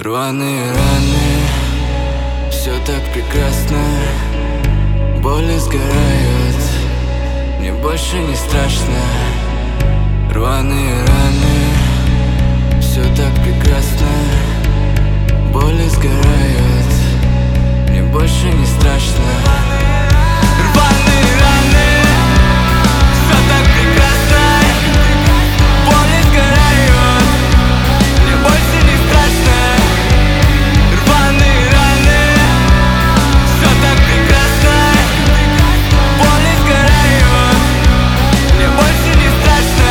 Рваные раны, все так прекрасно. Боли сгорают, мне больше не страшно. Рваные раны, все так прекрасно. Боли сгорают, мне больше не страшно. Рваные раны, все так прекрасно. Боли сгорают, мне больше не страшно. Рваные раны, все так прекрасно. Боли сгорают, мне больше не страшно.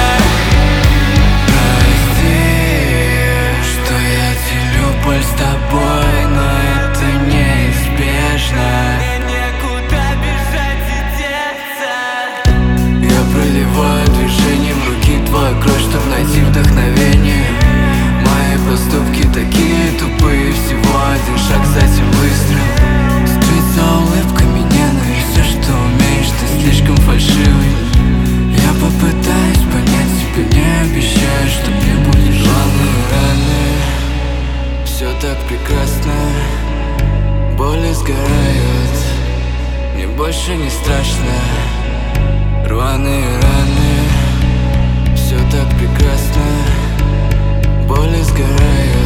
Прости, что я делю боль с тобой, но это неизбежно. Мне некуда бежать и деться. Я проливаю движением руки твою кровь, чтоб найти вдохновение. Мои поступки такие тупые, всего один шаг, затем выстрел. Скрыть за улыбками ненависть, все, что умеешь, ты слишком фальшивый. Я попытаюсь понять тебя, не обещаю, что мне будешь. Рваные раны, все так прекрасно. Боли сгорают, мне больше не страшно. Рваные раны, все так прекрасно. Боли сгорают.